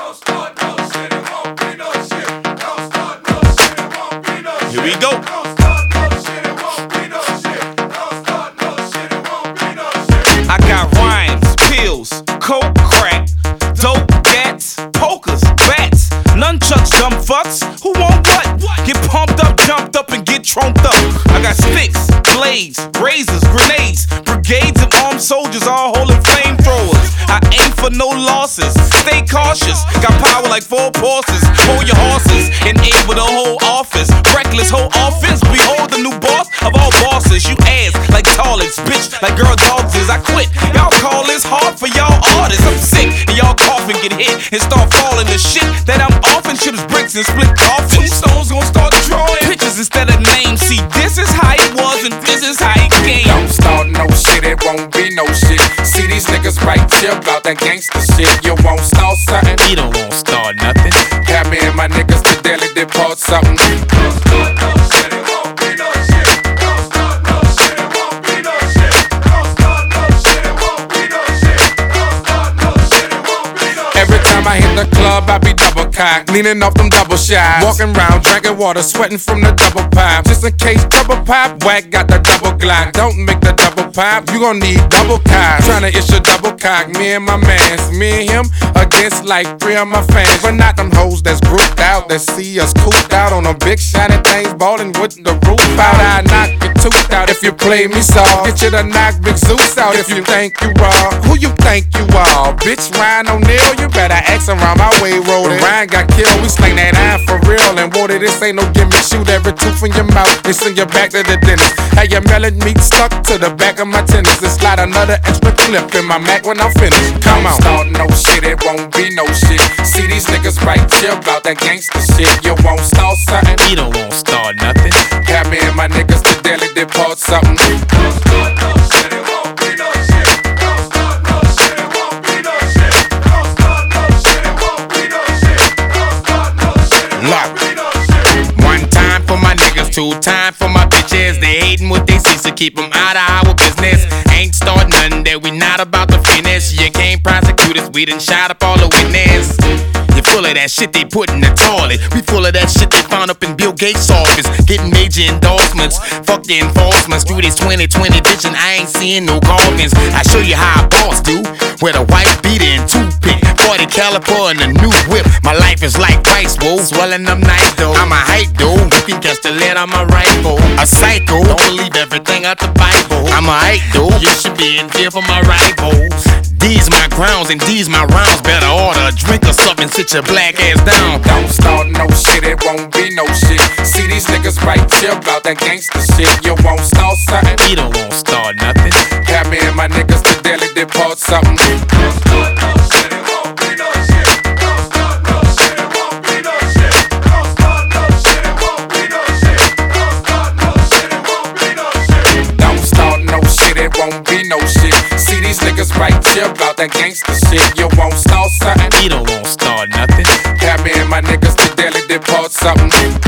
Don't start no shit, it won't be no shit. Don't start no shit, it won't be no shit. Here we go. Don't start no shit, it won't be no shit. Don't start no shit, it won't be no shit. I got rhymes, pills, coke, crack, dope, gats, pokers, bats, nunchucks, dumb fucks. Who want what? Get pumped up, jumped up, and get trumped up. I got sticks, blades, razors, grenades, brigades of armed soldiers all holding flamethrowers. I aim for no losses, stay cautious. Got power like 4 horses. Hold your horses and able to hold office. Reckless whole offense. Behold the new boss of all bosses. You ass like toilets, bitch like girl dogs is. I quit. Y'all call this hard for y'all artists. I'm sick and y'all cough and get hit and start falling to shit that I'm offing. Chips, bricks, and split coffins. Tombstones gon' start drawing pictures instead of names. See, this is how it was and this is how it came. Don't start no shit, it won't be no shit. See these niggas right here about that gangsta shit. You won't start something, He don't want start nothing. have me and my niggas to daily depart something. Don't start no shit, it won't be no shit. Don't start no shit, it won't be no shit. Don't start no shit, it won't be no shit. Don't start no shit, it won't be no shit. Every time I hit the club, I be double cocked, leaning off them double shots. Walking round, drinking water, sweating from the double pipe. Just in case double pop, whack got the double Glock. Don't make the double pop, you gon' need double cock. Tryna issue double cock, me and my mans, me and him against like 3 of my fans. But not them hoes that's grouped out, that see us cooped out on them big shiny things, ballin' with the roof out. I knock your tooth out if you play me soft. Get you to knock Big Zeus out if you think you raw. Who you think you are? Bitch, Ryan O'Neal, you better ask around my way, rollin'. Ryan got killed, we slang that iron for real. And water, this ain't no gimme. Shoot every tooth in your mouth, they send you back to the dentist. Have your melon meat stuck to the back of my tennis. And slide another extra clip in my Mac when I'm finished. Come on. Start no shit, it won't be no shit. See these niggas right here about that gangsta shit. You won't start something, He don't want start nothing. have me and my niggas to daily depart something. Don't start no shit, it won't be no shit. Don't start no shit, it won't be no shit. Don't start no shit, it won't be no shit. Don't start no shit, it won't be no shit. One time for my niggas, 2 times for my bitches. They hating what they see, so keep them out of our business. Ain't start nothing that we not about to finish. You can't prosecute us, we done shot up all the witness. You full of that shit they put in the toilet. We full of that shit they found up in Bill Gates' office. Getting major endorsements, fuck the enforcement. Screw this 2020 bitch and I ain't seeing no coffins. I show you how a boss do, with a white beater and toothpick, 40 caliper and a new whip. My life is like rice bowl, swelling up nice though. I'm a hype dude, you can catch the lead on my rifle. A psycho, don't believe everything out the Bible. I'm a hype dude, you should be in fear for my rivals. These my grounds and these my rounds. Better order a drink or something, sit your black ass down. Don't start no shit, it won't be no shit. See these niggas right here about that gangsta shit. You won't start something, He don't want start nothing. have me and my niggas to daily depart something. Don't start no shit, it won't be no shit. Don't start no shit, it won't be no shit. Don't start no shit, it won't be no shit. Don't start no shit, it won't be no shit. Don't start no shit, it won't be no shit. See these niggas right here about that gangsta shit. You won't start something, He don't want start nothing. have me and my niggas to daily depart something.